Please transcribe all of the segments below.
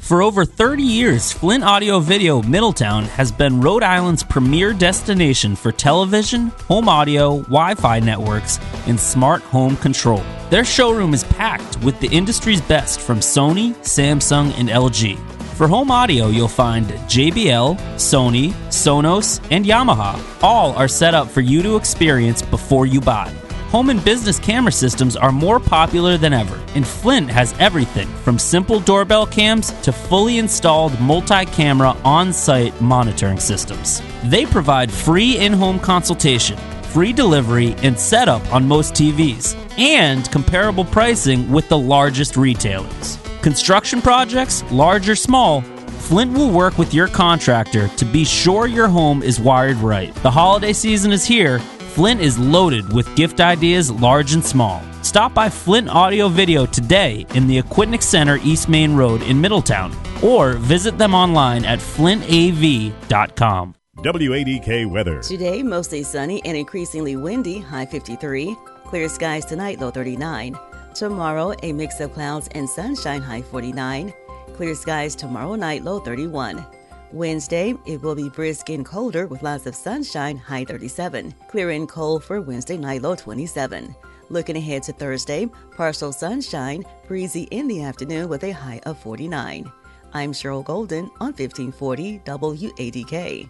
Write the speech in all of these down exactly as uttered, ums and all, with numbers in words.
For over thirty years, Flint Audio Video Middletown has been Rhode Island's premier destination for television, home audio, Wi-Fi networks, and smart home control. Their showroom is packed with the industry's best from Sony, Samsung, and L G. For home audio, you'll find J B L, Sony, Sonos, and Yamaha. All are set up for you to experience before you buy. Home and business camera systems are more popular than ever, and Flint has everything from simple doorbell cams to fully installed multi-camera on-site monitoring systems. They provide free in-home consultation, free delivery, and setup on most T Vs, and comparable pricing with the largest retailers. Construction projects, large or small, Flint will work with your contractor to be sure your home is wired right. The holiday season is here. Flint is loaded with gift ideas large and small. Stop by Flint Audio Video today in the Aquidneck Center East Main Road in Middletown, or visit them online at flint a v dot com. W A D K weather. Today, mostly sunny and increasingly windy, high fifty-three. Clear skies tonight, low thirty-nine. Tomorrow, a mix of clouds and sunshine, high forty-nine. Clear skies tomorrow night, low thirty-one. Wednesday, it will be brisk and colder with lots of sunshine, high thirty-seven. Clear and cold for Wednesday night, low twenty-seven. Looking ahead to Thursday, partial sunshine, breezy in the afternoon with a high of forty-nine. I'm Cheryl Golden on fifteen forty W A D K.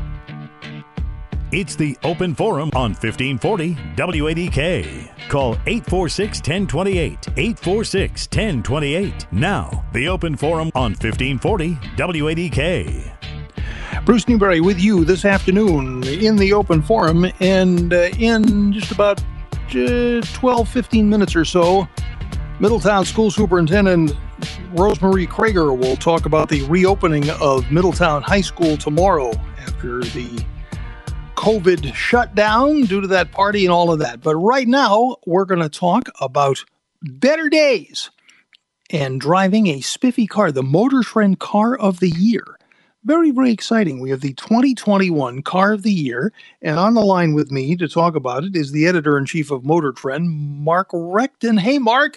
It's the Open Forum on fifteen forty W A D K. Call eight four six, one zero two eight, eight four six, one zero two eight. Now, the Open Forum on fifteen forty W A D K. Bruce Newberry with you this afternoon in the Open Forum, and uh, in just about uh, twelve, fifteen minutes or so, Middletown School Superintendent Rosemarie Krager will talk about the reopening of Middletown High School tomorrow after the COVID shutdown due to that party and all of that. But right now, we're going to talk about better days and driving a spiffy car, the Motor Trend Car of the Year. Very, very exciting. We have the twenty twenty-one Car of the Year, and on the line with me to talk about it is the editor-in-chief of Motor Trend, Mark Recton. Hey, Mark.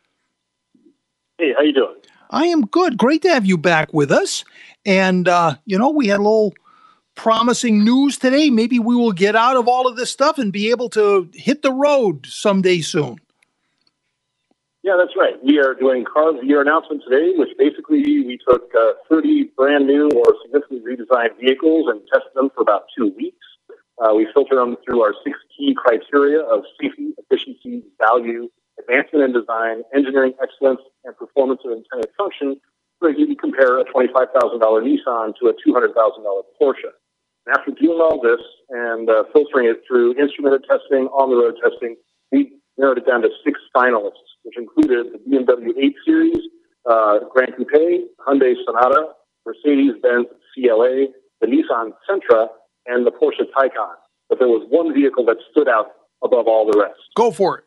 Hey, how you doing? I am good. Great to have you back with us. And, uh, you know, we had a little promising news today. Maybe we will get out of all of this stuff and be able to hit the road someday soon. Yeah, that's right. We are doing Car of the Year announcement today, which basically we took uh, thirty brand new or significantly redesigned vehicles and tested them for about two weeks. Uh, we filter them through our six key criteria of safety, efficiency, value, advancement in design, engineering excellence, and performance of intended function, so you can compare a twenty-five thousand dollars Nissan to a two hundred thousand dollars Porsche. And after doing all this and uh, filtering it through instrumented testing, on-the-road testing, we narrowed it down to six finalists, which included the B M W eight Series, uh, Grand Coupe, Hyundai Sonata, Mercedes-Benz C L A, the Nissan Sentra, and the Porsche Taycan. But there was one vehicle that stood out above all the rest. Go for it.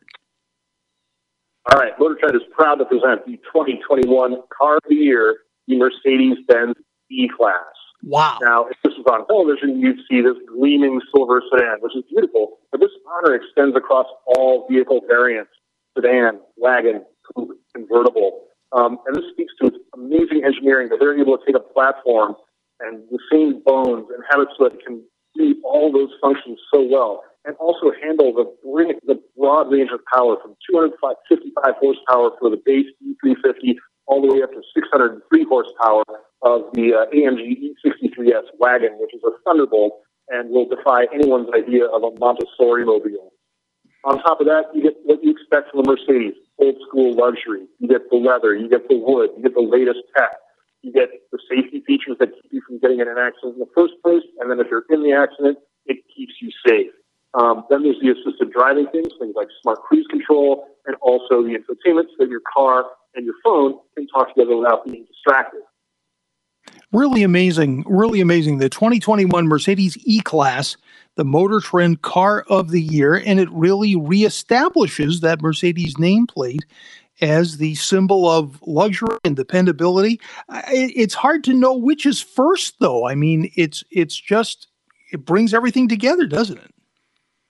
All right, Motor Trend is proud to present the twenty twenty-one Car of the Year, the Mercedes-Benz E-Class. Wow. Now, if this was on television, you'd see this gleaming silver sedan, which is beautiful, but this honor extends across all vehicle variants: sedan, wagon, coupe, convertible. Um, and this speaks to its amazing engineering that they're able to take a platform and the same bones and have it so that it can do all those functions so well, and also handle the, the broad range of power from two hundred fifty-five horsepower for the base E three fifty all the way up to six hundred three horsepower of the uh, A M G E sixty-three S wagon, which is a thunderbolt and will defy anyone's idea of a Montessori mobile. On top of that, you get what you expect from a Mercedes, old school luxury. You get the leather, you get the wood, you get the latest tech. You get the safety features that keep you from getting in an accident in the first place, and then if you're in the accident, it keeps you safe. Um, then there's the assisted driving things, things like smart cruise control, and also the infotainment so that your car and your phone can talk together without being distracted. Really amazing, really amazing. The twenty twenty-one Mercedes E-Class, the Motor Trend Car of the Year, and it really reestablishes that Mercedes nameplate as the symbol of luxury and dependability. It's hard to know which is first, though. I mean, it's it's just, it brings everything together, doesn't it?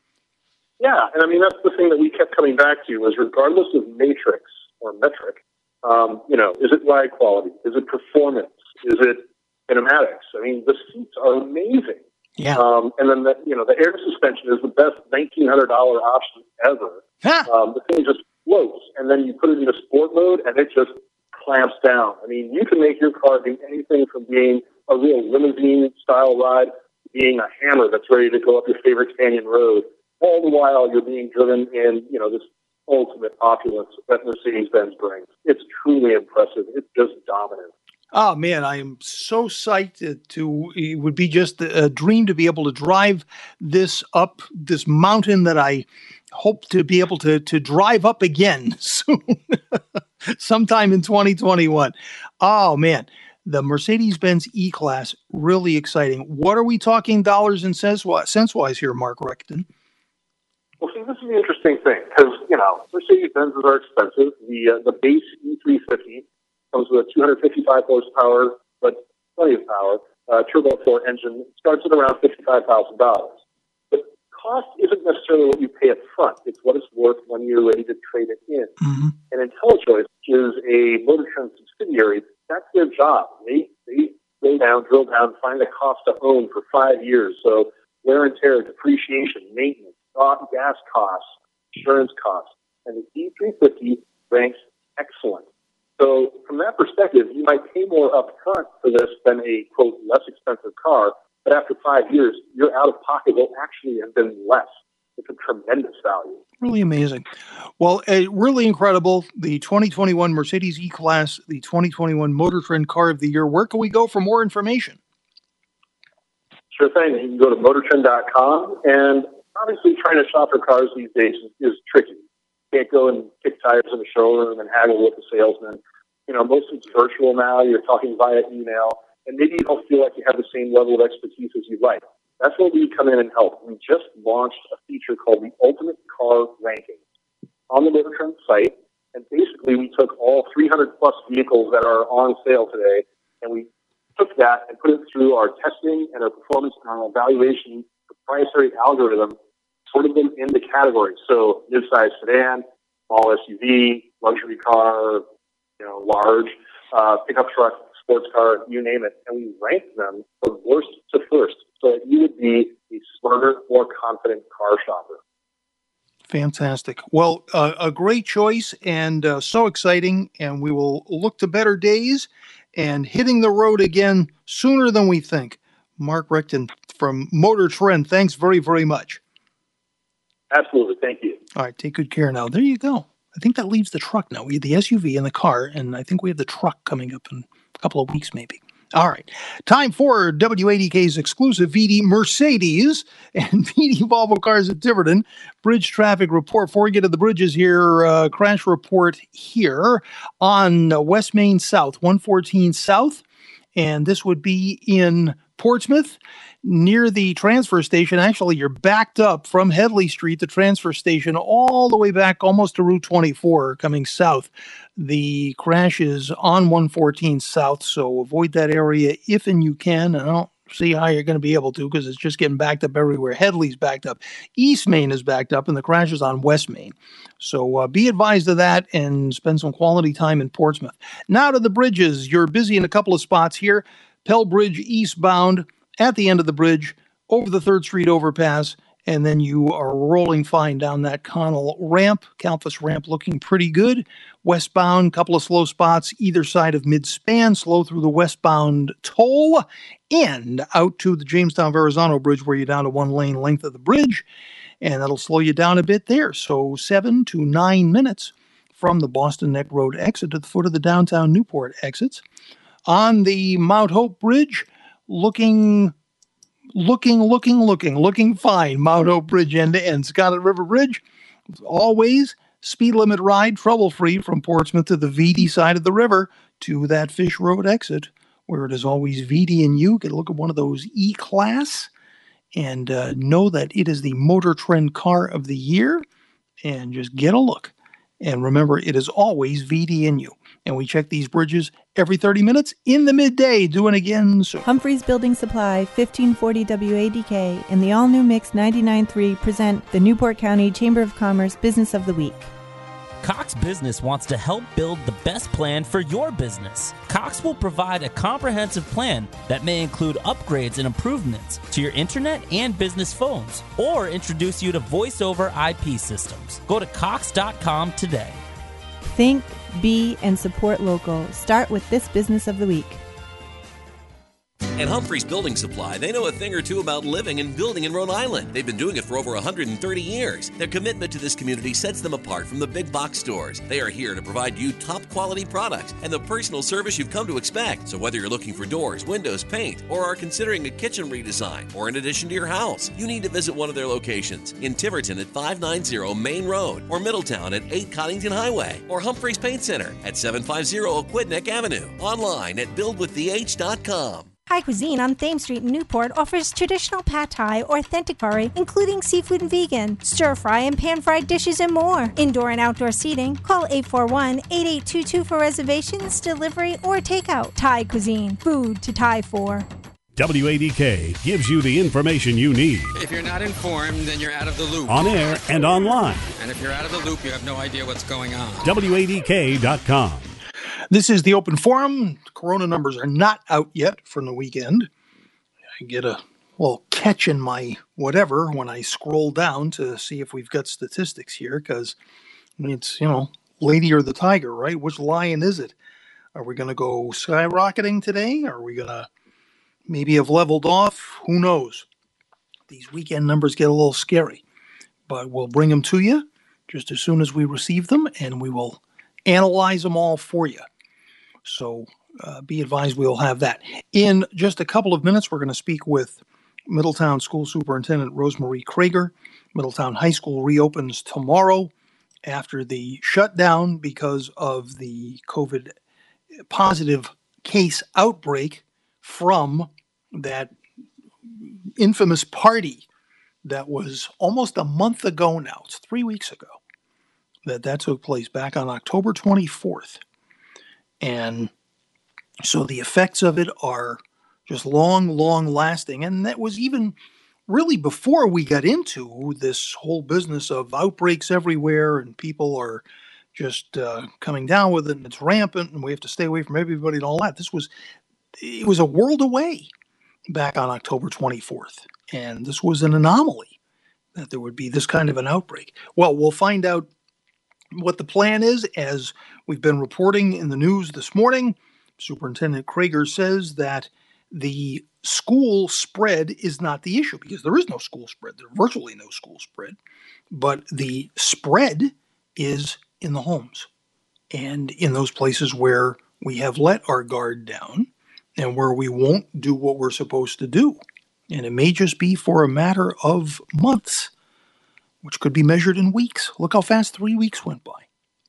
Yeah, and I mean, that's the thing that we kept coming back to, was regardless of matrix or metric, Um, you know, is it ride quality? Is it performance? Is it kinematics? I mean, the seats are amazing. Yeah. Um, and then, the, you know, the air suspension is the best nineteen hundred dollars option ever. Huh. Um, the thing just floats, and then you put it into sport mode, and it just clamps down. I mean, you can make your car do anything from being a real limousine-style ride to being a hammer that's ready to go up your favorite canyon road. All the while, you're being driven in, you know, this ultimate opulence that Mercedes-Benz brings. It's truly impressive. It's just dominant. Oh, man, I am so psyched to, it would be just a dream to be able to drive this up this mountain that I hope to be able to, to drive up again soon, sometime in twenty twenty-one. Oh, man, the Mercedes-Benz E-Class, really exciting. What are we talking dollars and cents wise here, Mark Recton? Well, see, this is the interesting thing, because, you know, Mercedes-Benzes are expensive. The, uh, the base E three fifty comes with a two hundred fifty-five horsepower, but plenty of power, uh, turbo four engine. It starts at around fifty-five thousand dollars. But cost isn't necessarily what you pay up front. It's what it's worth when you're ready to trade it in. Mm-hmm. And IntelliChoice, which is a Motor Trend subsidiary, that's their job. They, they go down, drill down, find the cost to own for five years. So wear and tear, depreciation, maintenance, gas costs, insurance costs. And the E three fifty ranks excellent. So from that perspective, you might pay more up front for this than a, quote, less expensive car, but after five years, your out-of-pocket will actually have been less. It's a tremendous value. Really amazing. Well, uh, really incredible. The twenty twenty-one Mercedes E-Class, the twenty twenty-one Motor Trend Car of the Year. Where can we go for more information? Sure thing. You can go to motor trend dot com, and obviously trying to shop for cars these days is, is tricky. You can't go and kick tires in the showroom and haggle with the salesman. You know, most of it's virtual now. You're talking via email, and maybe you don't feel like you have the same level of expertise as you'd like. That's where we come in and help. We just launched a feature called the Ultimate Car Ranking on the Motor Trend site, and basically we took all three hundred plus vehicles that are on sale today, and we took that and put it through our testing and our performance and our evaluation proprietary algorithm, sorted them into categories. So mid-size sedan, small S U V, luxury car, you know, large, uh, pickup truck, sports car, you name it. And we ranked them from worst to first so that you would be a smarter, more confident car shopper. Fantastic. Well, uh, a great choice and uh, so exciting. And we will look to better days and hitting the road again sooner than we think. Mark Recton from Motor Trend, thanks very, very much. Absolutely. Thank you. All right. Take good care now. There you go. I think that leaves the truck now. We have the S U V and the car, and I think we have the truck coming up in a couple of weeks maybe. All right. Time for W A D K's exclusive V D Mercedes and V D Volvo Cars at Tiverton Bridge Traffic Report. Before we get to the bridges here, uh, crash report here on uh, West Main South, one fourteen South, and this would be in Portsmouth, near the transfer station. Actually, you're backed up from Headley Street, the transfer station, all the way back almost to Route twenty-four coming south. The crash is on one fourteen South, so avoid that area if and you can. I don't see how you're going to be able to because it's just getting backed up everywhere. Headley's backed up. East Main is backed up, and the crash is on West Main. So uh, be advised of that and spend some quality time in Portsmouth. Now to the bridges. You're busy in a couple of spots here. Pell Bridge eastbound at the end of the bridge, over the third Street overpass, and then you are rolling fine down that Connell ramp. Calfus ramp looking pretty good. Westbound, couple of slow spots either side of mid-span, slow through the westbound toll, and out to the Jamestown Verrazano Bridge where you're down to one lane length of the bridge, and that'll slow you down a bit there. So seven to nine minutes from the Boston Neck Road exit to the foot of the downtown Newport exits. On the Mount Hope Bridge, looking, looking, looking, looking, looking fine. Mount Hope Bridge end to end. Scarlet River Bridge, always speed limit ride, trouble-free from Portsmouth to the V D side of the river to that Fish Road exit, where it is always V D and you. Get a look at one of those E-Class and uh, know that it is the Motor Trend Car of the Year, and just get a look. And remember, it is always V D and you. And we check these bridges every thirty minutes in the midday. Doing again soon. Humphreys Building Supply, fifteen forty W A D K, and the all-new Mix ninety-nine point three present the Newport County Chamber of Commerce Business of the Week. Cox Business wants to help build the best plan for your business. Cox will provide a comprehensive plan that may include upgrades and improvements to your internet and business phones, or introduce you to voice over I P systems. Go to cox dot com today. Think, be, and support local. Start with this business of the week. At Humphreys Building Supply, they know a thing or two about living and building in Rhode Island. They've been doing it for over one hundred thirty years. Their commitment to this community sets them apart from the big box stores. They are here to provide you top quality products and the personal service you've come to expect. So whether you're looking for doors, windows, paint, or are considering a kitchen redesign or an addition to your house, you need to visit one of their locations in Tiverton at five ninety Main Road, or Middletown at eight Coddington Highway, or Humphreys Paint Center at seven fifty Aquidneck Avenue. Online at build with the h dot com. Thai Cuisine on Thames Street in Newport offers traditional pad thai or authentic curry, including seafood and vegan, stir-fry and pan-fried dishes and more. Indoor and outdoor seating. Call eight four one, eight eight two two for reservations, delivery, or takeout. Thai Cuisine. Food to Thai for. W A D K gives you the information you need. If you're not informed, then you're out of the loop. On air and online. And if you're out of the loop, you have no idea what's going on. W A D K dot com. This is the Open Forum. Corona numbers are not out yet from the weekend. I get a little catch in my whatever when I scroll down to see if we've got statistics here, because it's, you know, Lady or the Tiger, right? Which lion is it? Are we going to go skyrocketing today? Are we going to maybe have leveled off? Who knows? These weekend numbers get a little scary, but we'll bring them to you just as soon as we receive them, and we will analyze them all for you. So uh, be advised, we'll have that. In just a couple of minutes, we're going to speak with Middletown School Superintendent Rosemary Krager. Middletown High School reopens tomorrow after the shutdown because of the COVID positive case outbreak from that infamous party that was almost a month ago now. It's three weeks ago that that took place, back on October twenty-fourth. And so the effects of it are just long, long lasting. And that was even really before we got into this whole business of outbreaks everywhere and people are just uh, coming down with it and it's rampant and we have to stay away from everybody and all that. This was, it was a world away back on October twenty-fourth. And this was an anomaly that there would be this kind of an outbreak. Well, we'll find out what the plan is. As we've been reporting in the news this morning, Superintendent Krager says that the school spread is not the issue, because there is no school spread. There's virtually no school spread. But the spread is in the homes and in those places where we have let our guard down and where we won't do what we're supposed to do. And it may just be for a matter of months, which could be measured in weeks. Look how fast three weeks went by.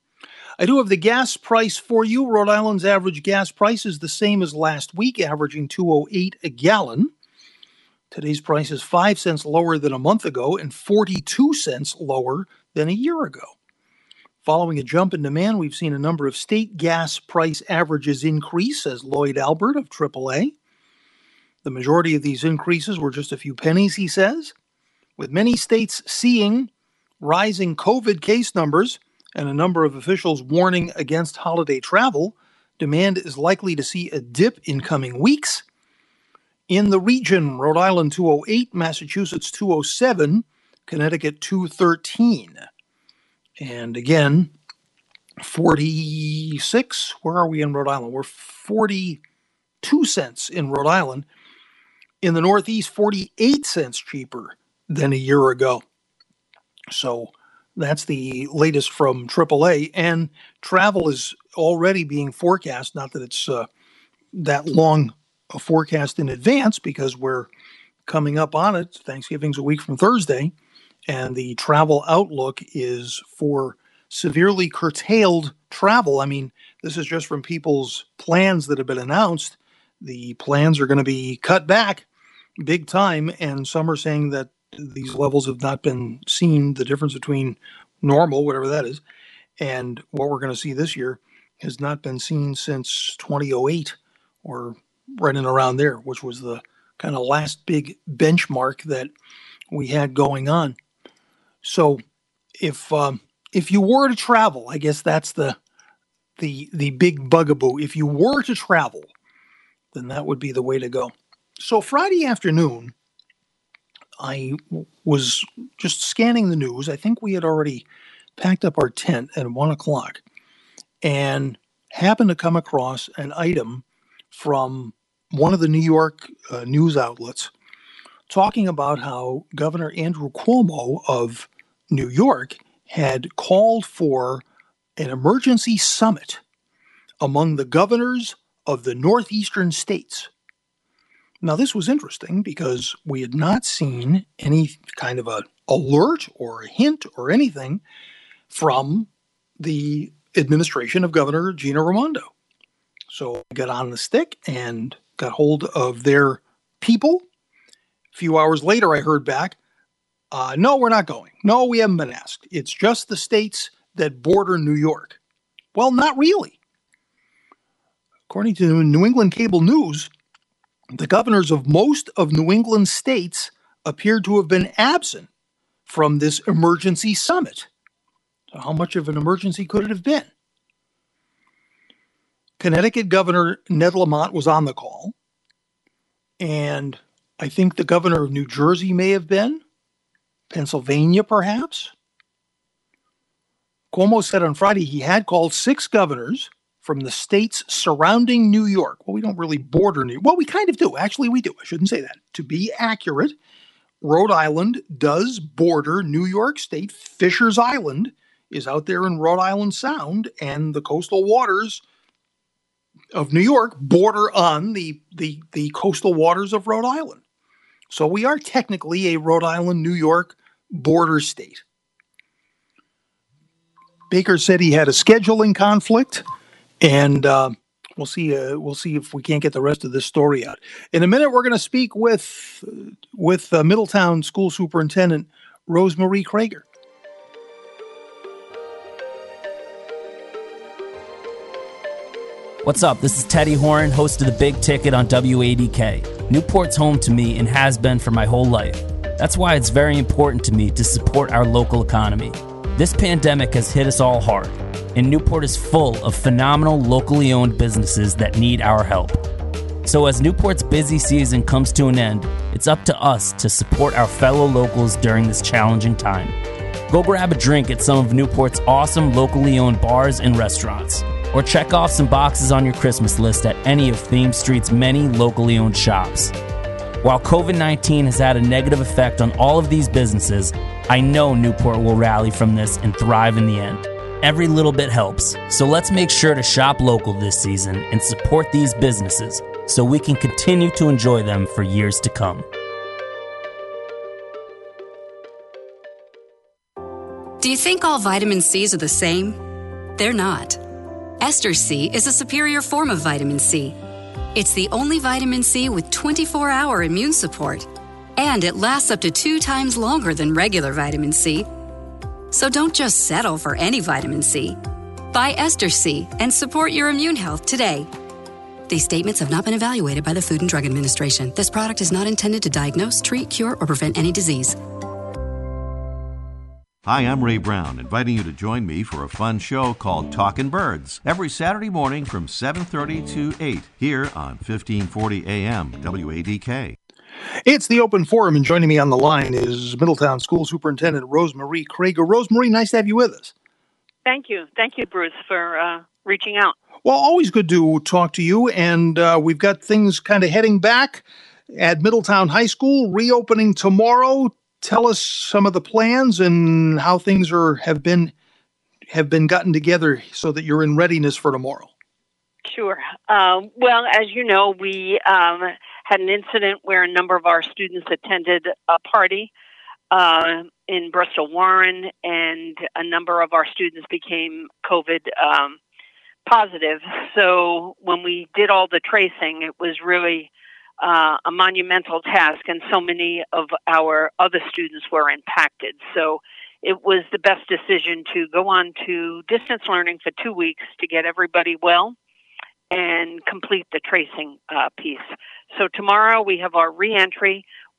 I do have the gas price for you. Rhode Island's average gas price is the same as last week, averaging two oh eight a gallon. Today's price is five cents lower than a month ago and forty-two cents lower than a year ago. Following a jump in demand, we've seen a number of state gas price averages increase, says Lloyd Albert of triple A. The majority of these increases were just a few pennies, he says. With many states seeing rising COVID case numbers and a number of officials warning against holiday travel, demand is likely to see a dip in coming weeks. In the region, Rhode Island two oh eight, Massachusetts two oh seven, Connecticut two thirteen. And again, forty-six, where are we in Rhode Island? We're forty-two cents in Rhode Island. In the Northeast, forty-eight cents cheaper than a year ago. So that's the latest from triple A. And travel is already being forecast, not that it's uh, that long a forecast in advance, because we're coming up on it. Thanksgiving's a week from Thursday, and the travel outlook is for severely curtailed travel. I mean, this is just from people's plans that have been announced. The plans are going to be cut back big time, and some are saying that these levels have not been seen. The difference between normal, whatever that is, and what we're going to see this year has not been seen since twenty oh eight, or right in around there, which was the kind of last big benchmark that we had going on. So if um, if you were to travel, I guess that's the the the big bugaboo. If you were to travel, then that would be the way to go. So Friday afternoon, I was just scanning the news. I think we had already packed up our tent at one o'clock and happened to come across an item from one of the New York uh, news outlets talking about how Governor Andrew Cuomo of New York had called for an emergency summit among the governors of the northeastern states. Now, this was interesting because we had not seen any kind of a alert or a hint or anything from the administration of Governor Gina Raimondo. So I got on the stick and got hold of their people. A few hours later, I heard back, uh, no, we're not going. No, we haven't been asked. It's just the states that border New York. Well, not really. According to New England Cable News, the governors of most of New England states appeared to have been absent from this emergency summit. So how much of an emergency could it have been? Connecticut Governor Ned Lamont was on the call, and I think the governor of New Jersey may have been, Pennsylvania perhaps. Cuomo said on Friday he had called six governors from the states surrounding New York. Well, we don't really border New York. Well, we kind of do. Actually, we do. I shouldn't say that. To be accurate, Rhode Island does border New York State. Fisher's Island is out there in Rhode Island Sound, and the coastal waters of New York border on the, the, the coastal waters of Rhode Island. So we are technically a Rhode Island, New York border state. Baker said he had a scheduling conflict, and uh, we'll see. Uh, we'll see if we can't get the rest of this story out. In a minute, we're going to speak with with uh, Middletown School Superintendent Rosemarie Krager. What's up? This is Teddy Horn, host of The Big Ticket on W A D K. Newport's home to me and has been for my whole life. That's why it's very important to me to support our local economy. This pandemic has hit us all hard, and Newport is full of phenomenal locally owned businesses that need our help. So as Newport's busy season comes to an end, it's up to us to support our fellow locals during this challenging time. Go grab a drink at some of Newport's awesome locally owned bars and restaurants, or check off some boxes on your Christmas list at any of Theme Street's many locally owned shops. While covid nineteen has had a negative effect on all of these businesses, I know Newport will rally from this and thrive in the end. Every little bit helps, so let's make sure to shop local this season and support these businesses so we can continue to enjoy them for years to come. Do you think all vitamin C's are the same? They're not. Ester C is a superior form of vitamin C. It's the only vitamin C with twenty-four hour immune support, and it lasts up to two times longer than regular vitamin C. So don't just settle for any vitamin C. Buy Ester C and support your immune health today. These statements have not been evaluated by the Food and Drug Administration. This product is not intended to diagnose, treat, cure, or prevent any disease. Hi, I'm Ray Brown, inviting you to join me for a fun show called Talkin' Birds every Saturday morning from seven thirty to eight here on fifteen forty A M W A D K. It's the Open Forum, and joining me on the line is Middletown School Superintendent Rosemarie Krager. Rosemarie, nice to have you with us. Thank you. Thank you, Bruce, for uh, reaching out. Well, always good to talk to you, and uh, we've got things kind of heading back at Middletown High School, reopening tomorrow. Tell us some of the plans and how things are have been have been gotten together so that you're in readiness for tomorrow. Sure. Uh, well, as you know, we um, had an incident where a number of our students attended a party uh, in Bristol Warren, and a number of our students became COVID um, positive. So when we did all the tracing, it was really Uh, a monumental task, and so many of our other students were impacted. So it was the best decision to go on to distance learning for two weeks to get everybody well and complete the tracing uh, piece. So tomorrow we have our reentry.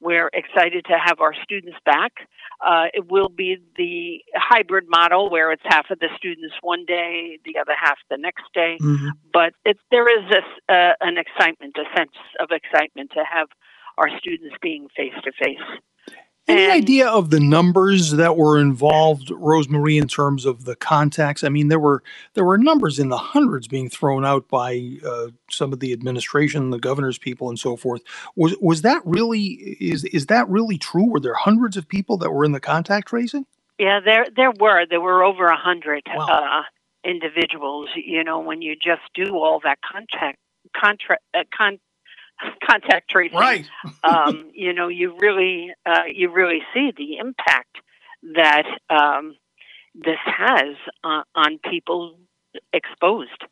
We're excited to have our students back. Uh, it will be the hybrid model where it's half of the students one day, the other half the next day. Mm-hmm. But it, there is this, uh, an excitement, a sense of excitement to have our students being face-to-face. Any And, idea of the numbers that were involved, Rosemarie, in terms of the contacts? I mean, there were there were numbers in the hundreds being thrown out by uh, some of the administration, the governor's people, and so forth. Was was that really is is that really true? Were there hundreds of people that were in the contact tracing? yeah, there there were. There were over a hundred Wow. uh, individuals. You know, when you just do all that contact, contra, uh, con, contact tracing, Right. um, you know, you really, uh, you really see the impact that um, this has on, on people exposed.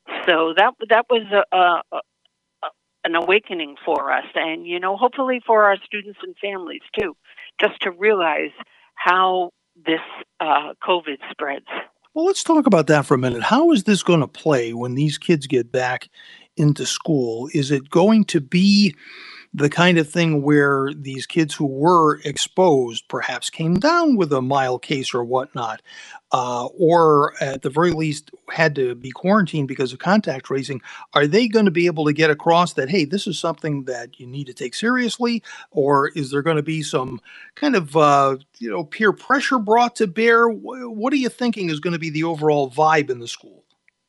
So that that was a, a, a, an awakening for us, and you know, hopefully for our students and families too, just to realize how this uh, COVID spreads. Well, let's talk about that for a minute. How is this going to play when these kids get back into school? Is it going to be the kind of thing where these kids who were exposed perhaps came down with a mild case or whatnot, uh, or at the very least had to be quarantined because of contact tracing? Are they going to be able to get across that, hey, this is something that you need to take seriously? Or is there going to be some kind of, uh, you know, peer pressure brought to bear? Wh- What are you thinking is going to be the overall vibe in the school?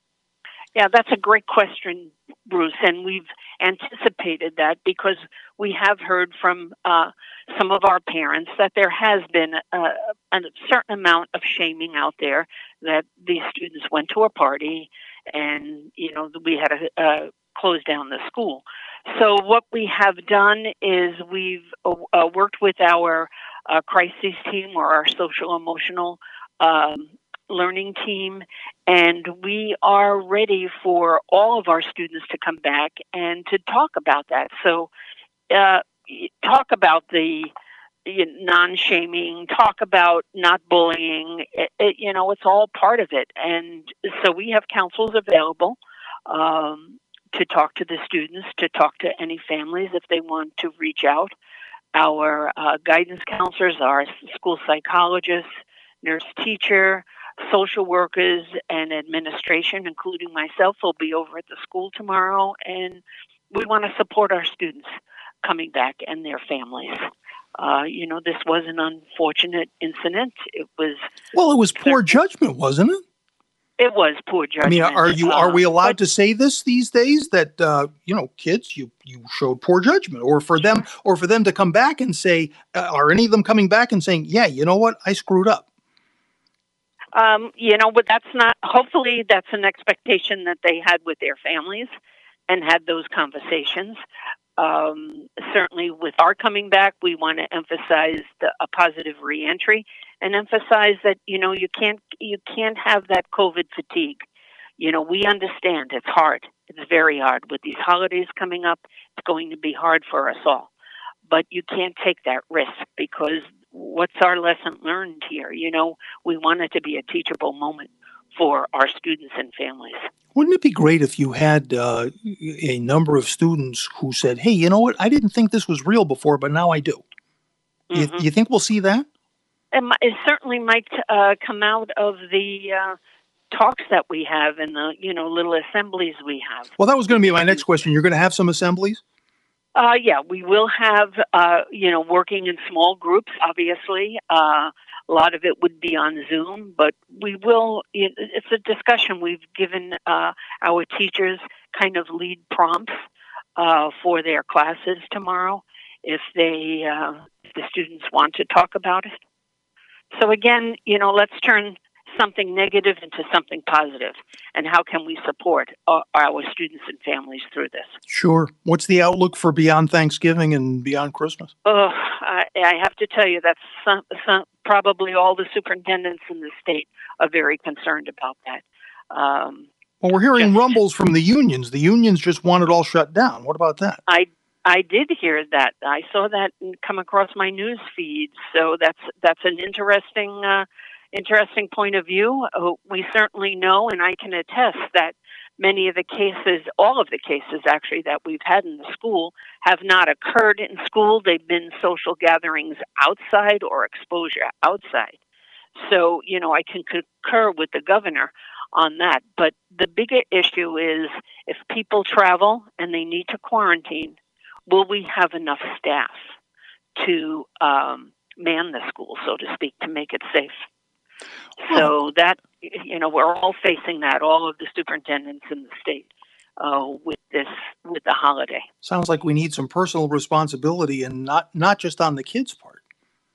Yeah, that's a great question, Bruce, and we've anticipated that because we have heard from uh, some of our parents that there has been a, a certain amount of shaming out there that these students went to a party and, you know, we had to uh, close down the school. So what we have done is we've uh, uh, worked with our uh, crises team or our social emotional um learning team, and we are ready for all of our students to come back and to talk about that. So uh, talk about the you know, non-shaming, talk about not bullying. It, it, you know, it's all part of it. And so we have counselors available um, to talk to the students, to talk to any families if they want to reach out. Our uh, guidance counselors, our school psychologists, nurse teacher, social workers, and administration, including myself, will be over at the school tomorrow, and we want to support our students coming back and their families. Uh, you know, this was an unfortunate incident. It was Well, it was poor judgment, wasn't it? It was poor I mean, judgment. are you are we Uh, allowed but- to say this these days that uh, you know, kids, you you showed poor judgment, or for them, or for them to come back and say, uh, are any of them coming back and saying, yeah, you know what, I screwed up? Um, you know, but that's not, hopefully that's an expectation that they had with their families and had those conversations. Um, certainly with our coming back, we want to emphasize the, a positive reentry and emphasize that, you know, you can't, you can't have that COVID fatigue. You know, we understand it's hard. It's very hard with these holidays coming up. It's going to be hard for us all, but you can't take that risk because what's our lesson learned here? You know, we want it to be a teachable moment for our students and families. Wouldn't it be great if you had uh, a number of students who said, hey, you know what, I didn't think this was real before, but now I do? Mm-hmm. You, you think we'll see that? It, mi- it certainly might uh, come out of the uh, talks that we have and the, you know, little assemblies we have. Well, that was going to be my next question. You're going to have some assemblies? Uh, yeah, we will have, uh, you know, working in small groups, obviously. Uh, a lot of it would be on Zoom, but we will, it's a discussion. We've given uh, our teachers kind of lead prompts uh, for their classes tomorrow if they, uh, if the students want to talk about it. So again, you know, let's turn something negative into something positive, and how can we support our, our students and families through this? Sure. What's the outlook for beyond Thanksgiving and beyond Christmas? Oh, I, I have to tell you, that's some, some, probably all the superintendents in the state are very concerned about that. Um, Well, we're hearing rumbles from the unions. The unions just want it all shut down. What about that? I I did hear that. I saw that come across my news feed. So that's that's an interesting uh, interesting point of view. Uh, we certainly know, and I can attest that many of the cases, all of the cases actually that we've had in the school have not occurred in school. They've been social gatherings outside or exposure outside. So, you know, I can concur with the governor on that. But the bigger issue is if people travel and they need to quarantine, will we have enough staff to um, man the school, so to speak, to make it safe? So that, you know, we're all facing that, all of the superintendents in the state, uh, with this, with the holiday. Sounds like we need some personal responsibility, and not, not just on the kids' part.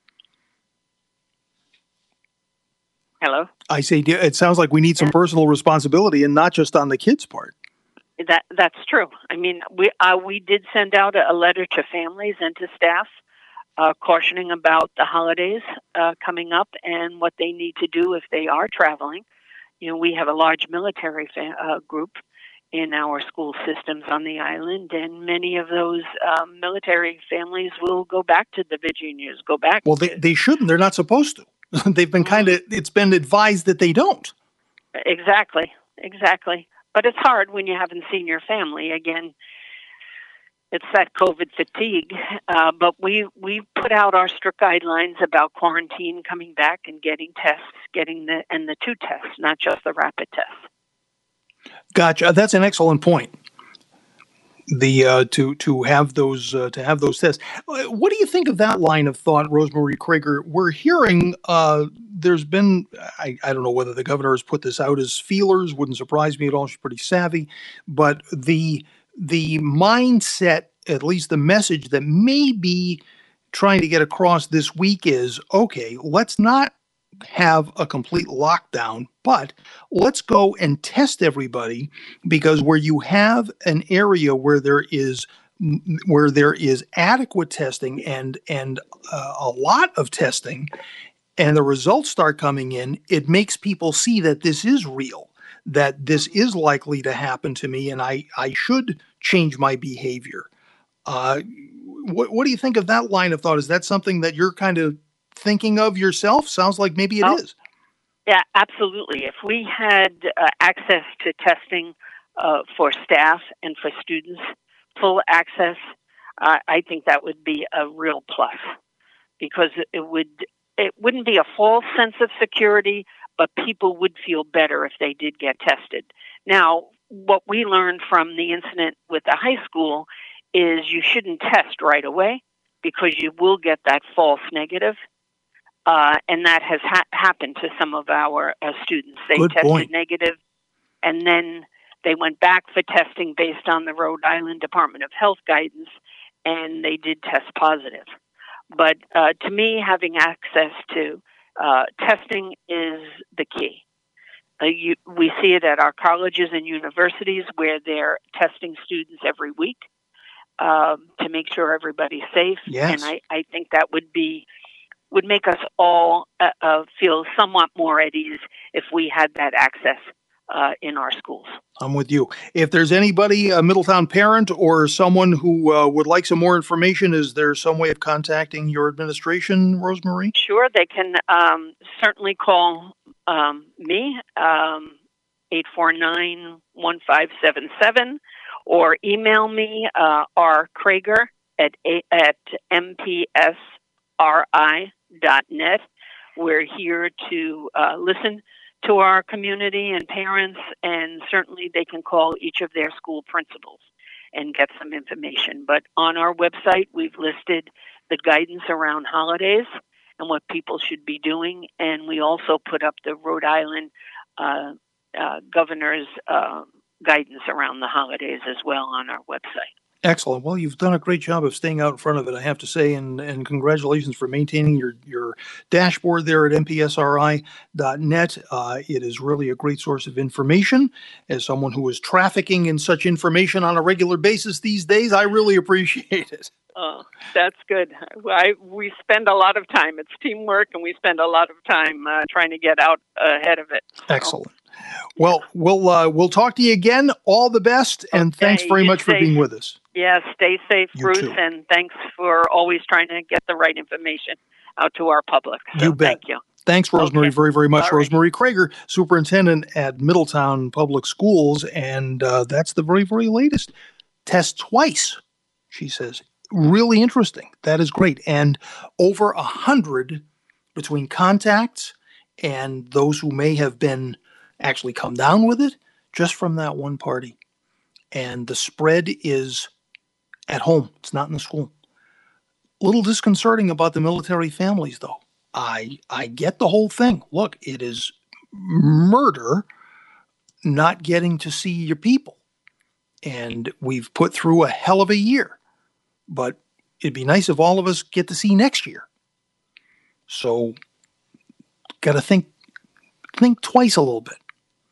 Hello? I say it sounds like we need some personal responsibility, and not just on the kids' part. That that's true. I mean, we uh, we did send out a, a letter to families and to staff, uh, cautioning about the holidays uh, coming up and what they need to do if they are traveling. You know, we have a large military fa- uh, group in our school systems on the island, and many of those um, military families will go back to the Virginias, go back. Well, they, they shouldn't. They're not supposed to. They've been kind of, it's been advised that they don't. Exactly, exactly. But it's hard when you haven't seen your family. Again, it's that COVID fatigue. Uh, but we we put out our strict guidelines about quarantine, coming back and getting tests, getting the and the two tests, not just the rapid test. Gotcha. That's an excellent point. The uh, to to have those uh, to have those tests. What do you think of that line of thought, Rosemarie Krager? We're hearing uh, there's been I, I don't know whether the governor has put this out as feelers. Wouldn't surprise me at all. She's pretty savvy, but the the mindset, at least the message that may be trying to get across this week is, okay, let's not have a complete lockdown, but let's go and test everybody, because where you have an area where there is where there is adequate testing and and uh, a lot of testing, and the results start coming in, it makes people see that this is real, that this is likely to happen to me, and I, I should change my behavior. Uh, what, what do you think of that line of thought? Is that something that you're kind of thinking of yourself? Sounds like maybe it oh, is. Yeah, absolutely. If we had uh, access to testing uh, for staff and for students, full access, uh, I think that would be a real plus, because it would it wouldn't be a false sense of security, but people would feel better if they did get tested. Now, what we learned from the incident with the high school is you shouldn't test right away, because you will get that false negative. Uh, and that has ha- happened to some of our uh, students. They Good tested point. negative, and then they went back for testing based on the Rhode Island Department of Health guidance, and they did test positive. But uh, to me, having access to uh, testing is the key. Uh, you, we see it at our colleges and universities, where they're testing students every week um, to make sure everybody's safe. Yes. And I, I think that would be would make us all uh, uh, feel somewhat more at ease if we had that access uh, in our schools. I'm with you. If there's anybody, a Middletown parent or someone who uh, would like some more information, is there some way of contacting your administration, Rosemarie? Sure, they can um, certainly call um, me, um, eight four nine, one five seven seven, or email me, uh, R. Krager at, at M P S R I dot net. We're here to uh, listen to our community and parents, and certainly they can call each of their school principals and get some information. But on our website, we've listed the guidance around holidays and what people should be doing, and we also put up the Rhode Island uh, uh, governor's uh, guidance around the holidays as well on our website. Excellent. Well, you've done a great job of staying out in front of it, I have to say, and, and congratulations for maintaining your, your dashboard there at M P S R I dot net. Uh, it is really a great source of information. As someone who is trafficking in such information on a regular basis these days, I really appreciate it. Oh, that's good. I, we spend a lot of time. It's teamwork, and we spend a lot of time uh, trying to get out ahead of it. Excellent. Well, we'll uh, we'll talk to you again. All the best, and Okay, thanks very you much for stay- being with us. Yeah, stay safe, You Bruce, too. and thanks for always trying to get the right information out to our public. So You bet. Thank you. Thanks, Rosemary, Okay. very, very much. All right. Rosemary Krager, Superintendent at Middletown Public Schools, and uh, that's the very, very latest. Test twice, she says. Really interesting. That is great. And over a hundred between contacts and those who may have been actually come down with it just from that one party. And the spread is at home. It's not in the school. A little disconcerting about the military families, though. I I get the whole thing. Look, it is murder not getting to see your people. And we've put through a hell of a year. But it'd be nice if all of us get to see next year. So got to think think twice a little bit.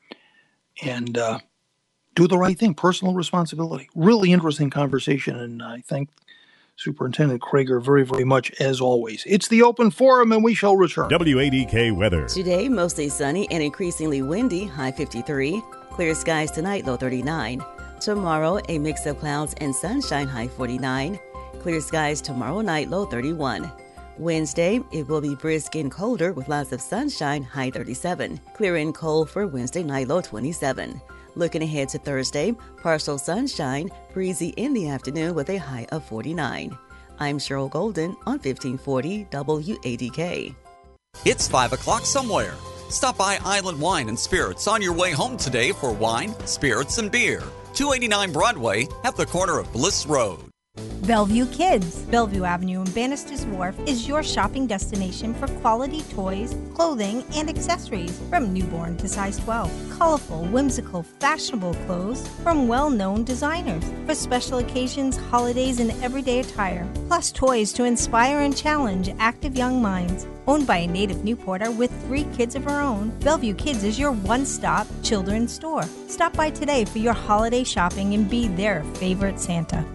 And uh, do the right thing. Personal responsibility. Really interesting conversation. And I thank Superintendent Krager very, very much as always. It's the Open Forum, and we shall return. W A D K weather. Today, mostly sunny and increasingly windy, high fifty-three. Clear skies tonight, low thirty-nine. Tomorrow, a mix of clouds and sunshine, high forty-nine. Clear skies tomorrow night, low thirty-one. Wednesday, it will be brisk and colder with lots of sunshine, high thirty-seven. Clear and cold for Wednesday night, low twenty-seven. Looking ahead to Thursday, partial sunshine, breezy in the afternoon with a high of forty-nine. I'm Cheryl Golden on fifteen forty W A D K. It's five o'clock somewhere. Stop by Island Wine and Spirits on your way home today for wine, spirits, and beer. two eighty-nine Broadway at the corner of Bliss Road. Bellevue Kids. Bellevue Avenue and Bannister's Wharf is your shopping destination for quality toys, clothing, and accessories from newborn to size twelve. Colorful, whimsical, fashionable clothes from well-known designers for special occasions, holidays, and everyday attire. Plus toys to inspire and challenge active young minds. Owned by a native Newporter with three kids of her own, Bellevue Kids is your one-stop children's store. Stop by today for your holiday shopping and be their favorite Santa.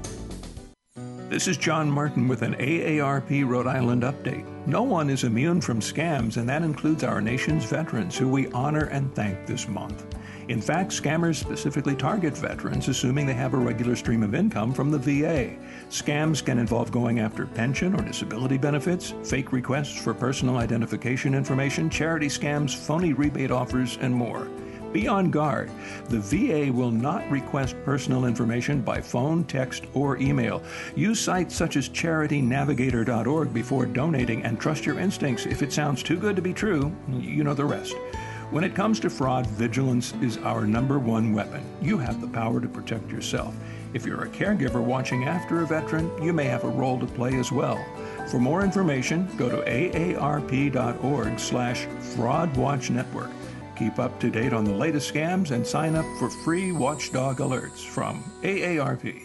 This is John Martin with an A A R P Rhode Island update. No one is immune from scams, and that includes our nation's veterans, who we honor and thank this month. In fact, scammers specifically target veterans, assuming they have a regular stream of income from the V A. Scams can involve going after pension or disability benefits, fake requests for personal identification information, charity scams, phony rebate offers, and more. Be on guard. The V A will not request personal information by phone, text, or email. Use sites such as charity navigator dot org before donating, and trust your instincts. If it sounds too good to be true, you know the rest. When it comes to fraud, vigilance is our number one weapon. You have the power to protect yourself. If you're a caregiver watching after a veteran, you may have a role to play as well. For more information, go to A A R P dot org slash fraud watch network. Keep up to date on the latest scams and sign up for free watchdog alerts from A A R P.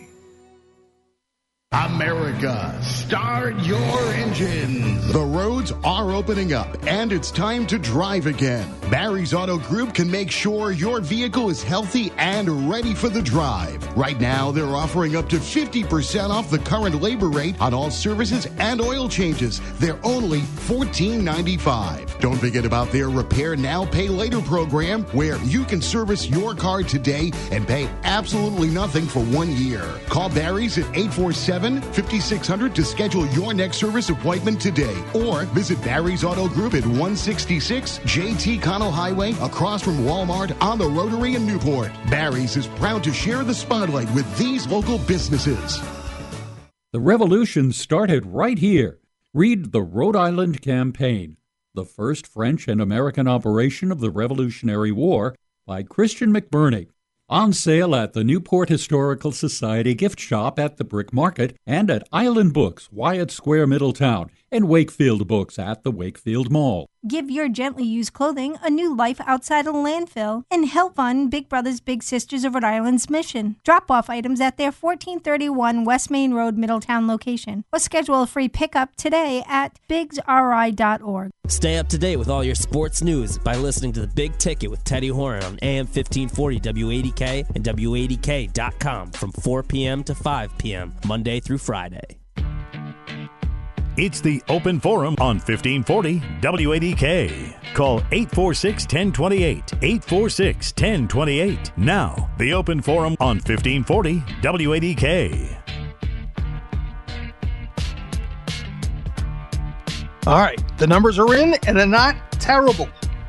America, start your engines. The roads are opening up, and it's time to drive again. Barry's Auto Group can make sure your vehicle is healthy and ready for the drive. Right now, they're offering up to fifty percent off the current labor rate on all services and oil changes. They're only fourteen ninety-five. Don't forget about their Repair Now, Pay Later program, where you can service your car today and pay absolutely nothing for one year. Call Barry's at eight four seven, five six zero zero to schedule your next service appointment today, or visit Barry's Auto Group at one sixty-six J T Connell Highway across from Walmart on the Rotary in Newport. Barry's is proud to share the spotlight with these local businesses. The revolution started right here. Read the Rhode Island Campaign, the first French and American operation of the Revolutionary War, by Christian McBurney. On sale at the Newport Historical Society gift shop at the Brick Market and at Island Books, Wyatt Square, Middletown, and Wakefield Books at the Wakefield Mall. Give your gently used clothing a new life outside a landfill and help fund Big Brothers Big Sisters of Rhode Island's mission. Drop off items at their fourteen thirty-one West Main Road, Middletown location, or schedule a free pickup today at bigs r i dot org. Stay up to date with all your sports news by listening to The Big Ticket with Teddy Horan on A M fifteen forty W A D K and W A D K dot com from four p.m. to five p.m. Monday through Friday. It's the Open Forum on fifteen forty W A D K. Call eight four six, one zero two eight, eight four six, one zero two eight. Now, the Open Forum on fifteen forty W A D K. All right, the numbers are in, and they're not Terrible.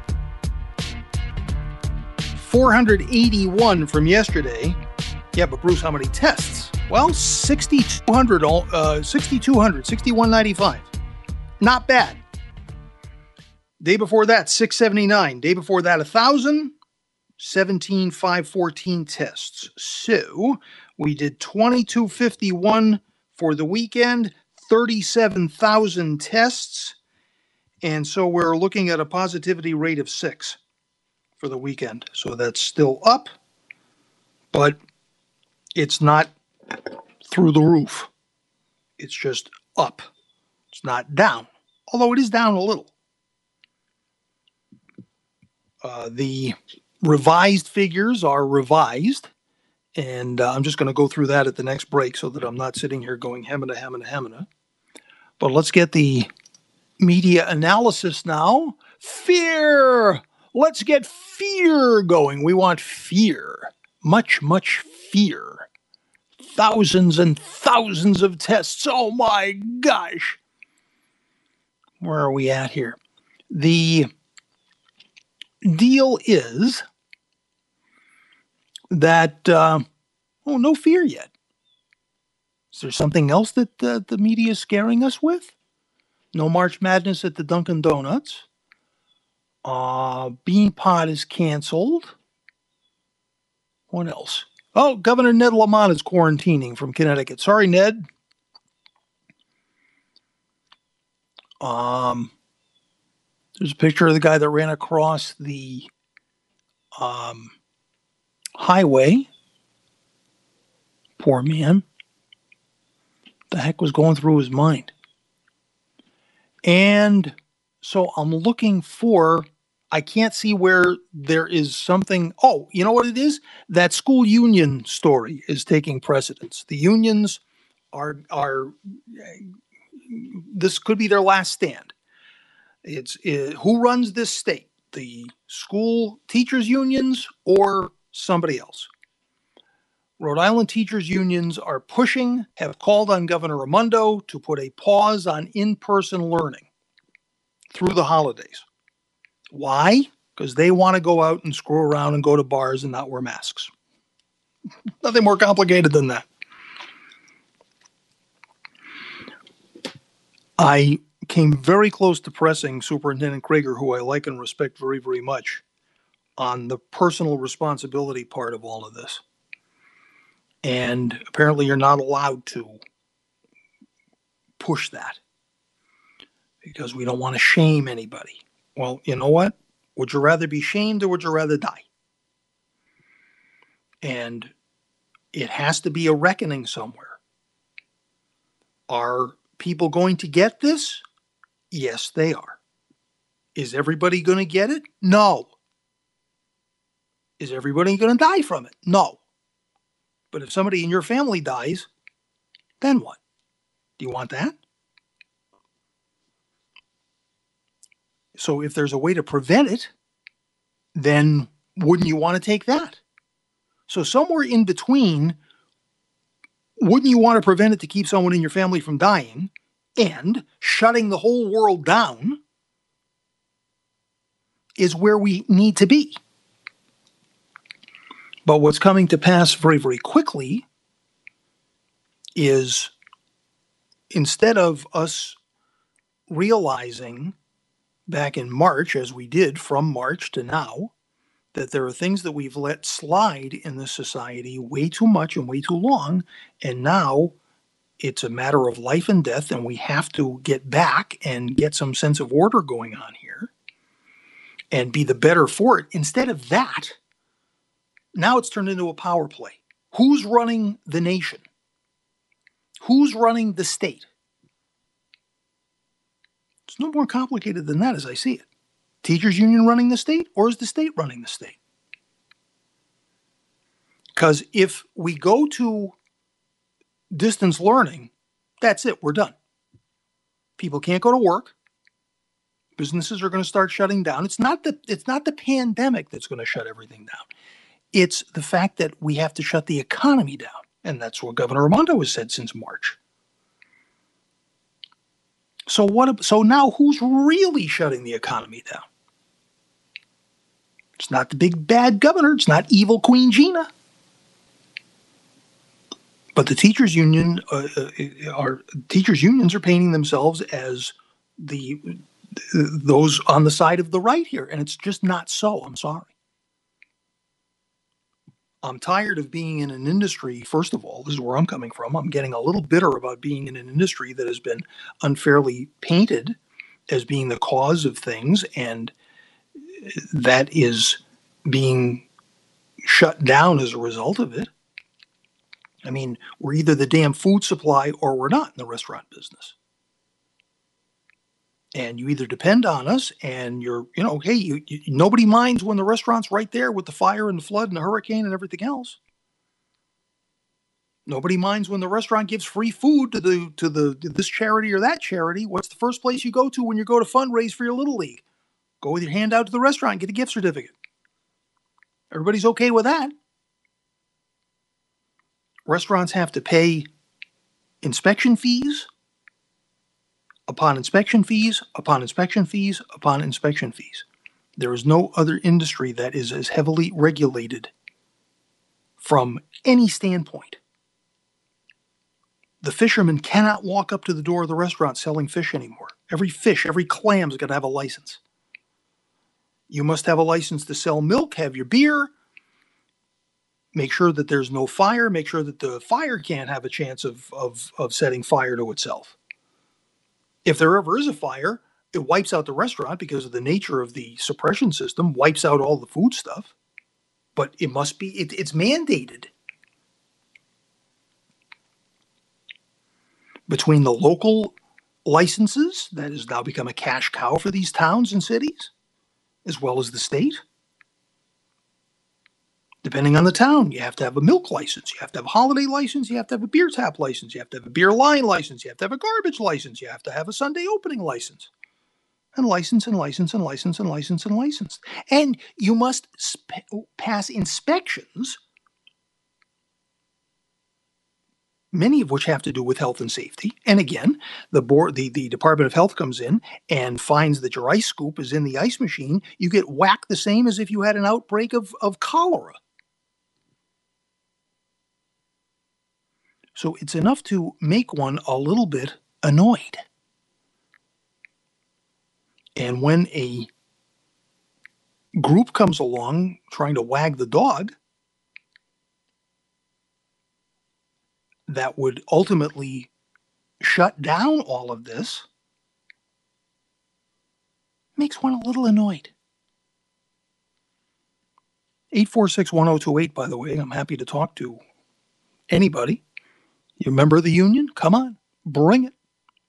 four hundred eighty-one from yesterday. Yeah, but Bruce, how many tests? Well, sixty-two hundred, uh, sixty-two hundred, sixty-one ninety-five. Not bad. Day before that, six seventy-nine. Day before that, one thousand, seventeen five fourteen tests. So we did twenty-two fifty-one for the weekend, thirty-seven thousand tests. And so we're looking at a positivity rate of six for the weekend. So that's still up, but it's not through the roof. It's just up. It's not down, although it is down a little. Uh, the revised figures are revised, and uh, I'm just going to go through that at the next break so that I'm not sitting here going hemina, hemina, hemina. But let's get the media analysis now. Fear! Let's get fear going. We want fear. Much, much fear. Thousands and thousands of tests. Oh my gosh. Where are we at here? The deal is that, uh, oh, no fear yet. Is there something else that uh, the media is scaring us with? No March Madness at the Dunkin' Donuts. Uh, Beanpot is canceled. What else? Oh, Governor Ned Lamont is quarantining from Connecticut. Sorry, Ned. Um, there's a picture of the guy that ran across the um, highway. Poor man. What the heck was going through his mind? And so I'm looking for, I can't see where there is something. Oh, you know what it is? That school union story is taking precedence. The unions are, are this could be their last stand. It's it, who runs this state? The school teachers unions or somebody else? Rhode Island teachers unions are pushing, have called on Governor Raimondo to put a pause on in-person learning through the holidays. Why? Because they want to go out and screw around and go to bars and not wear masks. Nothing more complicated than that. I came very close to pressing Superintendent Krager, who I like and respect very, very much, on the personal responsibility part of all of this. And apparently you're not allowed to push that because we don't want to shame anybody. Well, you know what? Would you rather be shamed or would you rather die? And it has to be a reckoning somewhere. Are people going to get this? Yes, they are. Is everybody going to get it? No. Is everybody going to die from it? No. But if somebody in your family dies, then what? Do you want that? So if there's a way to prevent it, then wouldn't you want to take that? So somewhere in between, wouldn't you want to prevent it to keep someone in your family from dying and shutting the whole world down is where we need to be. But what's coming to pass very, very quickly is instead of us realizing back in March, as we did from March to now, that there are things that we've let slide in this society way too much and way too long, and now it's a matter of life and death, and we have to get back and get some sense of order going on here and be the better for it. Instead of that, now it's turned into a power play. Who's running the nation? Who's running the state? It's no more complicated than that as I see it. Teachers union running the state, or is the state running the state? Because if we go to distance learning, that's it, we're done. People can't go to work. Businesses are going to start shutting down. It's not the, it's not the pandemic that's going to shut everything down. It's the fact that we have to shut the economy down. And that's what Governor Raimondo has said since March. So what? So now who's really shutting the economy down? It's not the big bad governor. It's not evil Queen Gina. But the teachers union uh, are teachers unions are painting themselves as the those on the side of the right here, and it's just not so. I'm sorry. I'm tired of being in an industry. First of all, this is where I'm coming from. I'm getting a little bitter about being in an industry that has been unfairly painted as being the cause of things, and that is being shut down as a result of it. I mean, we're either the damn food supply or we're not in the restaurant business. And you either depend on us and you're, you know, hey, you, you, nobody minds when the restaurant's right there with the fire and the flood and the hurricane and everything else. Nobody minds when the restaurant gives free food to the to the to this charity or that charity. What's the first place you go to when you go to fundraise for your Little League? Go with your hand out to the restaurant and get a gift certificate. Everybody's okay with that. Restaurants have to pay inspection fees upon inspection fees, upon inspection fees, upon inspection fees. There is no other industry that is as heavily regulated from any standpoint. The fishermen cannot walk up to the door of the restaurant selling fish anymore. Every fish, every clam's got to have a license. You must have a license to sell milk, have your beer, make sure that there's no fire, make sure that the fire can't have a chance of, of, of setting fire to itself. If there ever is a fire, it wipes out the restaurant because of the nature of the suppression system, wipes out all the food stuff. But it must be, it, it's mandated. Between the local licenses, that has now become a cash cow for these towns and cities, as well as the state. Depending on the town, you have to have a milk license, you have to have a holiday license, you have to have a beer tap license, you have to have a beer line license, you have to have a garbage license, you have to have a Sunday opening license. And license and license and license and license and license. And you must sp- pass inspections, many of which have to do with health and safety. And again, the board, the, the Department of Health comes in and finds that your ice scoop is in the ice machine. You get whacked the same as if you had an outbreak of, of cholera. So it's enough to make one a little bit annoyed. And when a group comes along trying to wag the dog, that would ultimately shut down all of this, makes one a little annoyed. eight four six, one oh two eight, by the way, I'm happy to talk to anybody. You a member of the union? Come on, bring it.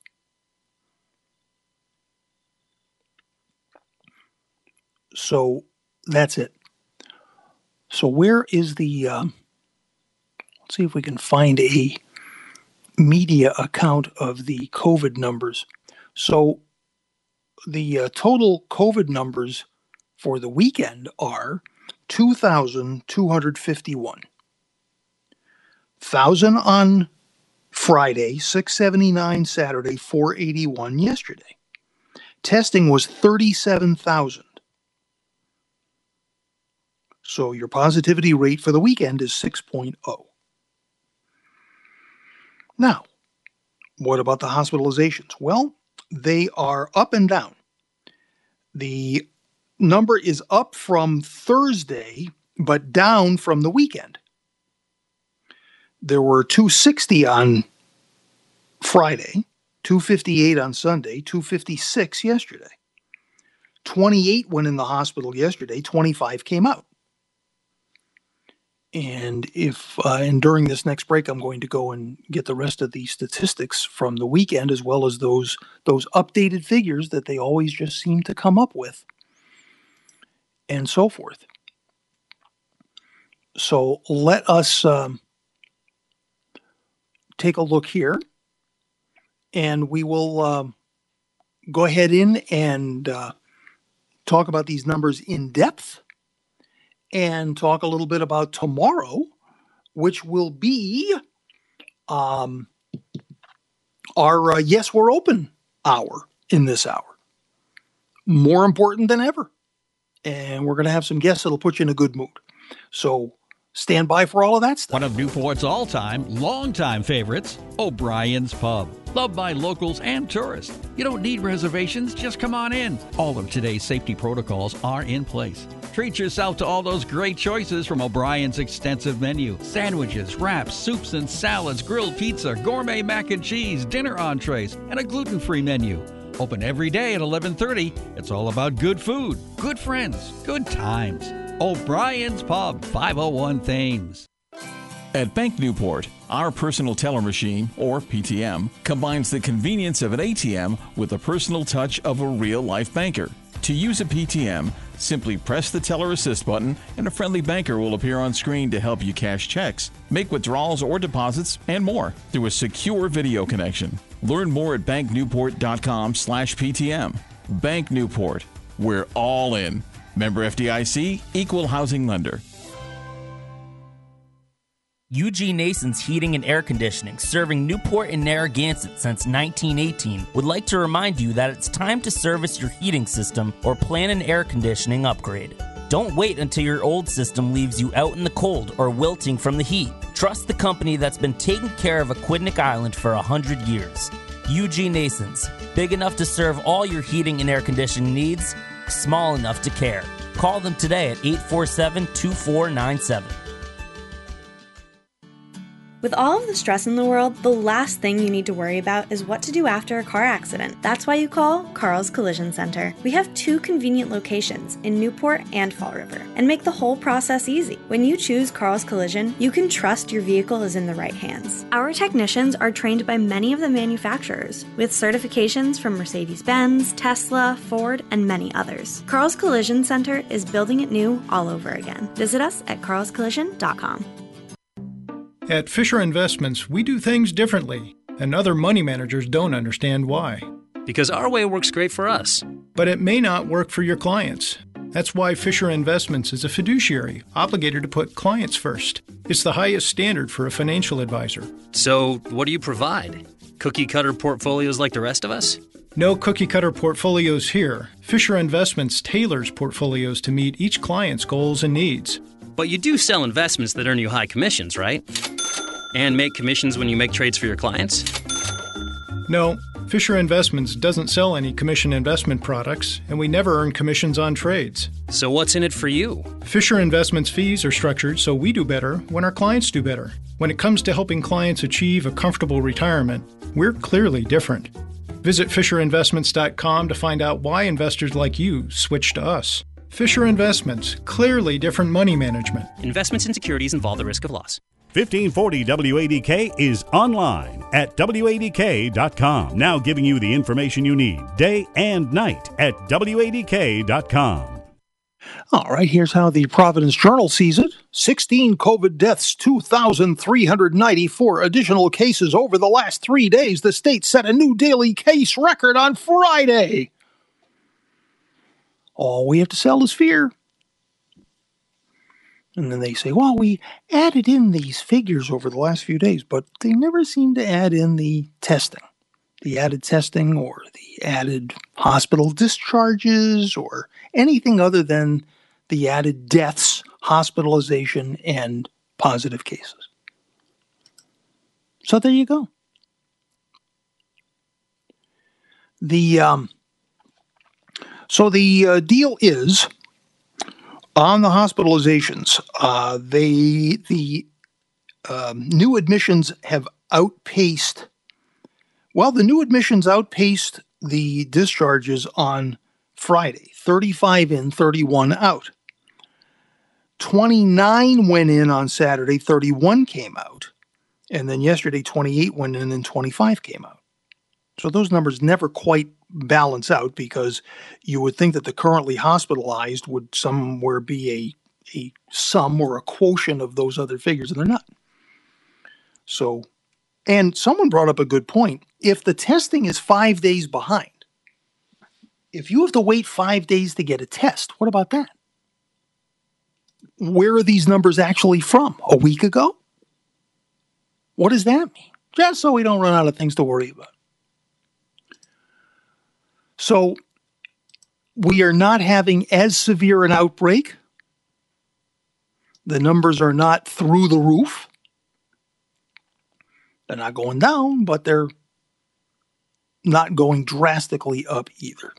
So that's it. So where is the, um, let's see if we can find a media account of the COVID numbers. So the uh, total COVID numbers for the weekend are two thousand two hundred fifty-one. one thousand on Friday, six seventy-nine Saturday, four eighty-one yesterday. Testing was thirty-seven thousand. So your positivity rate for the weekend is six point oh. Now, what about the hospitalizations? Well, they are up and down. The number is up from Thursday, but down from the weekend. There were two hundred sixty on Friday, two hundred fifty-eight on Sunday, two hundred fifty-six yesterday. twenty-eight went in the hospital yesterday, twenty-five came out. And if uh, and during this next break, I'm going to go and get the rest of the statistics from the weekend, as well as those those updated figures that they always just seem to come up with, and so forth. So let us um, take a look here, and we will um, go ahead in and uh, talk about these numbers in depth. And talk a little bit about tomorrow, which will be um, our uh, Yes, We're Open hour in this hour. More important than ever. and we're going to have some guests that'll put you in a good mood. So stand by for all of that stuff. One of Newport's all-time, long-time favorites, O'Brien's Pub. Loved by locals and tourists. You don't need reservations, just come on in. All of today's safety protocols are in place. Treat yourself to all those great choices from O'Brien's extensive menu. Sandwiches, wraps, soups and salads, grilled pizza, gourmet mac and cheese, dinner entrees, and a gluten-free menu. Open every day at eleven thirty. It's all about good food, good friends, good times. O'Brien's Pub, five oh one Thames. At Bank Newport, our personal teller machine, or P T M, combines the convenience of an A T M with the personal touch of a real-life banker. To use a P T M, simply press the Teller Assist button and a friendly banker will appear on screen to help you cash checks, make withdrawals or deposits, and more through a secure video connection. Learn more at banknewport.com slash PTM. Bank Newport. We're all in. Member F D I C, Equal Housing Lender. U G Nason's Heating and Air Conditioning, serving Newport and Narragansett since nineteen eighteen, would like to remind you that it's time to service your heating system or plan an air conditioning upgrade. Don't wait until your old system leaves you out in the cold or wilting from the heat. Trust the company that's been taking care of Aquidneck Island for one hundred years. U G Nason's, big enough to serve all your heating and air conditioning needs, small enough to care. Call them today at eight four seven, two four nine seven. With all of the stress in the world, the last thing you need to worry about is what to do after a car accident. That's why you call Carl's Collision Center. We have two convenient locations in Newport and Fall River and make the whole process easy. When you choose Carl's Collision, you can trust your vehicle is in the right hands. Our technicians are trained by many of the manufacturers with certifications from Mercedes-Benz, Tesla, Ford, and many others. Carl's Collision Center is building it new all over again. Visit us at carls collision dot com. At Fisher Investments, we do things differently, and other money managers don't understand why. Because our way works great for us. But it may not work for your clients. That's why Fisher Investments is a fiduciary, obligated to put clients first. It's the highest standard for a financial advisor. So, what do you provide? Cookie-cutter portfolios like the rest of us? No cookie-cutter portfolios here. Fisher Investments tailors portfolios to meet each client's goals and needs. But you do sell investments that earn you high commissions, right? And make commissions when you make trades for your clients? No, Fisher Investments doesn't sell any commission investment products, and we never earn commissions on trades. So what's in it for you? Fisher Investments fees are structured so we do better when our clients do better. When it comes to helping clients achieve a comfortable retirement, we're clearly different. Visit Fisher Investments dot com to find out why investors like you switch to us. Fisher Investments, clearly different money management. Investments in securities involve the risk of loss. fifteen forty W A D K is online at W A D K dot com. Now giving you the information you need day and night at W A D K dot com. All right, here's how the Providence Journal sees it. sixteen COVID deaths, two thousand three hundred ninety-four additional cases over the last three days. The state set a new daily case record on Friday. All we have to sell is fear. And then they say, well, we added in these figures over the last few days, but they never seem to add in the testing. The added testing or the added hospital discharges or anything other than the added deaths, hospitalization, and positive cases. So there you go. The um, so the uh, deal is on the hospitalizations. Uh, they the um, new admissions have outpaced. Well, the new admissions outpaced the discharges on Friday. thirty-five in, thirty-one out. twenty-nine went in on Saturday, thirty-one came out. And then yesterday, twenty-eight went in and twenty-five came out. So those numbers never quite balance out because you would think that the currently hospitalized would somewhere be a, a sum or a quotient of those other figures, and they're not. So, and someone brought up a good point. If the testing is five days behind, if you have to wait five days to get a test, what about that? Where are these numbers actually from? A week ago? What does that mean? Just so we don't run out of things to worry about. So we are not having as severe an outbreak. The numbers are not through the roof. They're not going down, but they're not going drastically up either.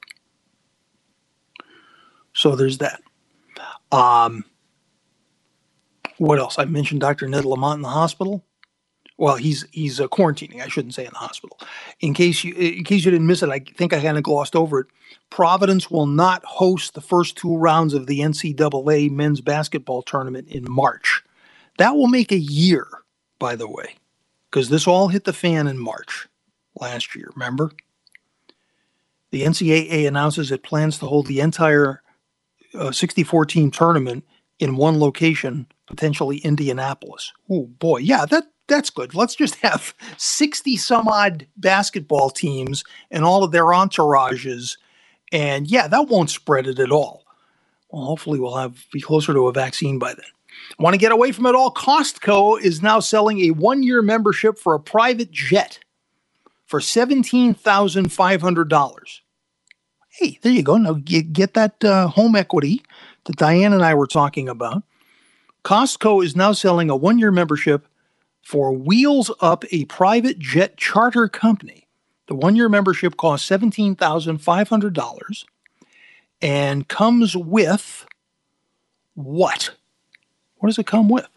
So there's that. Um, what else? I mentioned Doctor Ned Lamont in the hospital. Well, he's he's uh, quarantining. I shouldn't say in the hospital. In case you in case you didn't miss it, I think I kind of glossed over it. Providence will not host the first two rounds of the N C double A men's basketball tournament in March. That will make a year, by the way, because this all hit the fan in March last year. Remember? The N C double A announces it plans to hold the entire uh, sixty-four team tournament in one location, potentially Indianapolis. Oh boy, yeah, that. That's good. Let's just have sixty some odd basketball teams and all of their entourages. And yeah, that won't spread it at all. Well, hopefully we'll have be closer to a vaccine by then. Want to get away from it all? Costco is now selling a one-year membership for a private jet for seventeen thousand five hundred dollars. Hey, there you go. Now get, get that uh, home equity that Diane and I were talking about. Costco is now selling a one-year membership for Wheels Up, a private jet charter company. The one-year membership costs seventeen thousand five hundred dollars and comes with what? What does it come with?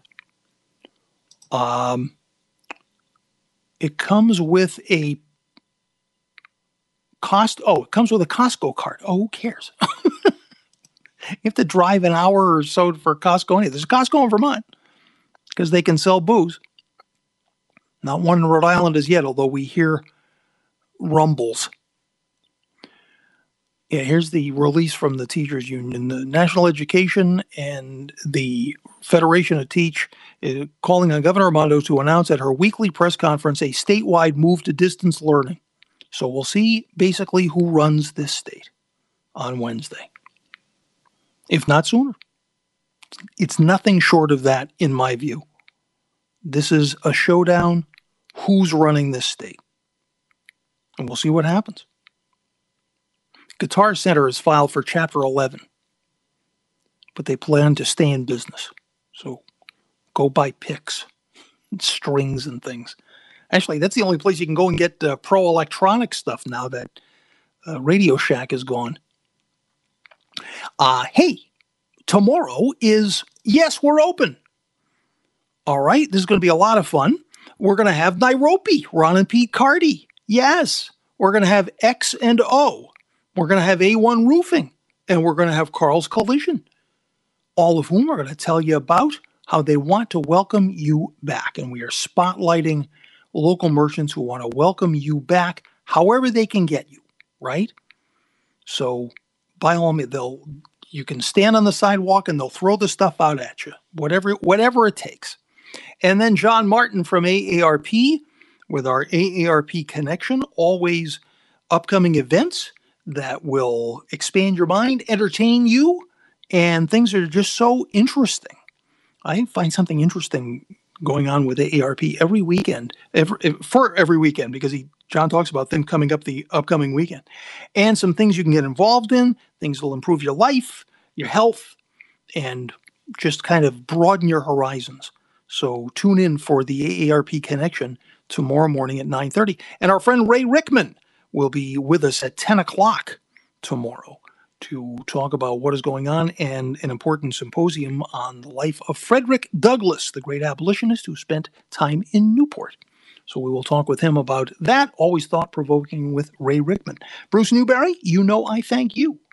Um, it comes with a cost. Oh, it comes with a Costco card. Oh, who cares? You have to drive an hour or so for Costco. Anyway, there's a Costco in Vermont because they can sell booze. Not one in Rhode Island as yet, although we hear rumbles. Yeah, here's the release from the teachers union. The National Education and the Federation of Teach is calling on Governor Raimondo to announce at her weekly press conference a statewide move to distance learning. So we'll see basically who runs this state on Wednesday, if not sooner. It's nothing short of that, in my view. This is a showdown. Who's running this state? And we'll see what happens. Guitar Center has filed for Chapter eleven, but they plan to stay in business. So go buy picks, and strings, and things. Actually, that's the only place you can go and get uh, pro electronic stuff now that uh, Radio Shack is gone. Uh, hey, tomorrow is, yes, we're open. All right, this is going to be a lot of fun. We're going to have Nairobi, Ron and Pete Cardy. Yes, we're going to have X and O. We're going to have A one Roofing, and we're going to have Carl's Collision, all of whom are going to tell you about how they want to welcome you back. And we are spotlighting local merchants who want to welcome you back however they can get you, right? So by all means, they'll you can stand on the sidewalk and they'll throw the stuff out at you, whatever whatever it takes. And then John Martin from A A R P with our A A R P Connection, always upcoming events that will expand your mind, entertain you, and things are just so interesting. I find something interesting going on with A A R P every weekend, every, for every weekend, because he John talks about things coming up the upcoming weekend. And some things you can get involved in, things that will improve your life, your health, and just kind of broaden your horizons. So tune in for the A A R P Connection tomorrow morning at nine thirty. And our friend Ray Rickman will be with us at ten o'clock tomorrow to talk about what is going on and an important symposium on the life of Frederick Douglass, the great abolitionist who spent time in Newport. So we will talk with him about that. Always thought-provoking with Ray Rickman. Bruce Newberry, you know I thank you